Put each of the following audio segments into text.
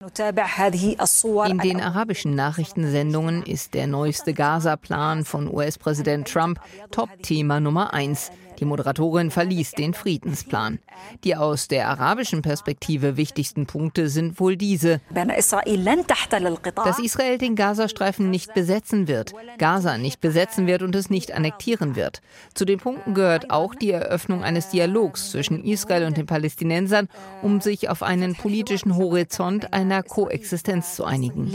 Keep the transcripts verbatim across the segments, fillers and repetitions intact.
In den arabischen Nachrichtensendungen ist der neueste Gaza-Plan von U S-Präsident Trump Top-Thema Nummer eins. Die Moderatorin verließ den Friedensplan. Die aus der arabischen Perspektive wichtigsten Punkte sind wohl diese: dass Israel den Gazastreifen nicht besetzen wird, Gaza nicht besetzen wird und es nicht annektieren wird. Zu den Punkten gehört auch die Eröffnung eines Dialogs zwischen Israel und den Palästinensern, um sich auf einen politischen Horizont einer Koexistenz zu einigen.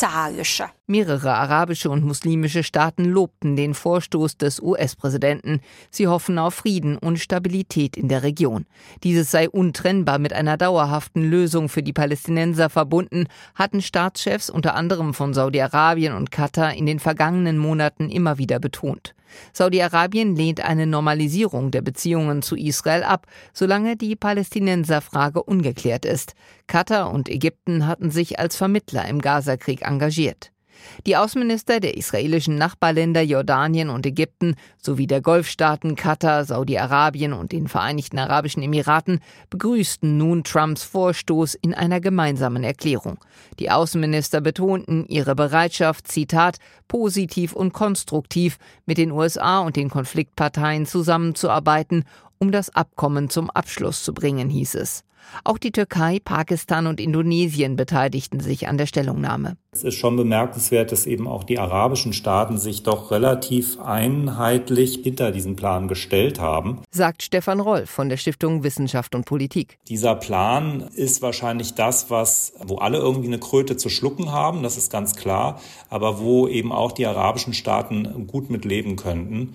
Mehrere arabische und muslimische Staaten lobten den Vorstoß des U S-Präsidenten. Sie hoffen auf Frieden und Stabilität in der Region. Dieses sei untrennbar mit einer dauerhaften Lösung für die Palästinenser verbunden, hatten Staatschefs unter anderem von Saudi-Arabien und Katar in den vergangenen Monaten immer wieder betont. Saudi-Arabien lehnt eine Normalisierung der Beziehungen zu Israel ab, solange die Palästinenserfrage ungeklärt ist. Katar und Ägypten hatten sich als Vermittler im Gazakrieg engagiert. Die Außenminister der israelischen Nachbarländer Jordanien und Ägypten sowie der Golfstaaten Katar, Saudi-Arabien und den Vereinigten Arabischen Emiraten begrüßten nun Trumps Vorstoß in einer gemeinsamen Erklärung. Die Außenminister betonten ihre Bereitschaft, Zitat, positiv und konstruktiv mit den U S A und den Konfliktparteien zusammenzuarbeiten, um das Abkommen zum Abschluss zu bringen, hieß es. Auch die Türkei, Pakistan und Indonesien beteiligten sich an der Stellungnahme. Es ist schon bemerkenswert, dass eben auch die arabischen Staaten sich doch relativ einheitlich hinter diesen Plan gestellt haben, sagt Stefan Roll von der Stiftung Wissenschaft und Politik. Dieser Plan ist wahrscheinlich das, was, wo alle irgendwie eine Kröte zu schlucken haben, das ist ganz klar, aber wo eben auch die arabischen Staaten gut mit leben könnten.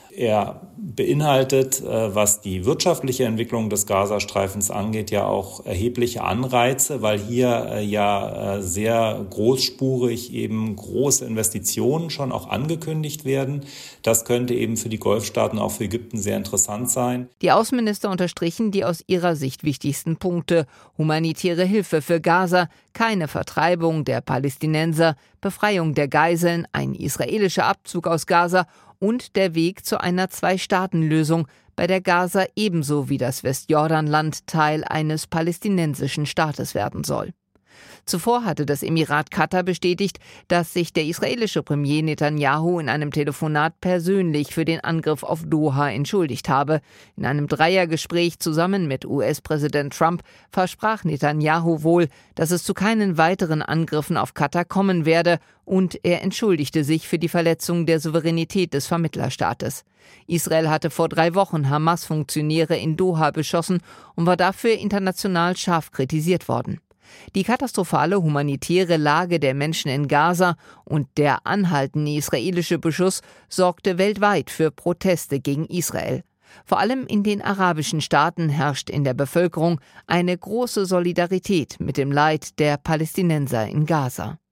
Er beinhaltet, was die wirtschaftliche Entwicklung des Gazastreifens angeht, ja auch erhebliche Anreize, weil hier ja sehr großspurig eben große Investitionen schon auch angekündigt werden. Das könnte eben für die Golfstaaten, auch für Ägypten sehr interessant sein. Die Außenminister unterstrichen die aus ihrer Sicht wichtigsten Punkte: humanitäre Hilfe für Gaza, keine Vertreibung der Palästinenser, Befreiung der Geiseln, ein israelischer Abzug aus Gaza und der Weg zu einer Zwei-Staaten-Lösung, bei der Gaza ebenso wie das Westjordanland Teil eines palästinensischen Staates werden soll. Zuvor hatte das Emirat Katar bestätigt, dass sich der israelische Premier Netanyahu in einem Telefonat persönlich für den Angriff auf Doha entschuldigt habe. In einem Dreiergespräch zusammen mit U S-Präsident Trump versprach Netanyahu wohl, dass es zu keinen weiteren Angriffen auf Katar kommen werde, und er entschuldigte sich für die Verletzung der Souveränität des Vermittlerstaates. Israel hatte vor drei Wochen Hamas-Funktionäre in Doha beschossen und war dafür international scharf kritisiert worden. Die katastrophale humanitäre Lage der Menschen in Gaza und der anhaltende israelische Beschuss sorgte weltweit für Proteste gegen Israel. Vor allem in den arabischen Staaten herrscht in der Bevölkerung eine große Solidarität mit dem Leid der Palästinenser in Gaza.